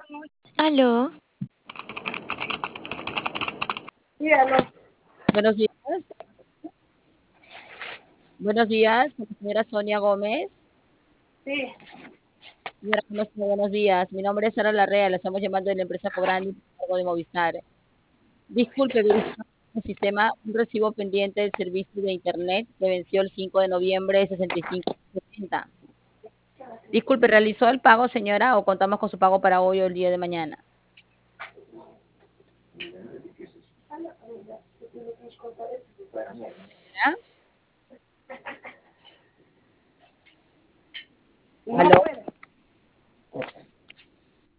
Aló, Dígalo. Buenos días. Buenos días, con la señora Sonia Gómez. Sí, Señora Gómez, muy buenos días. Mi nombre es Sara Larrea, la estamos llamando de la empresa Cobrandi por cargo de Movistar. Disculpe, verificamos en el sistema un recibo pendiente del servicio de Internet que venció el 5 de noviembre de 65.70. Disculpe, ¿realizó el pago, señora, o contamos con su pago para hoy o el día de mañana? ¿Ya?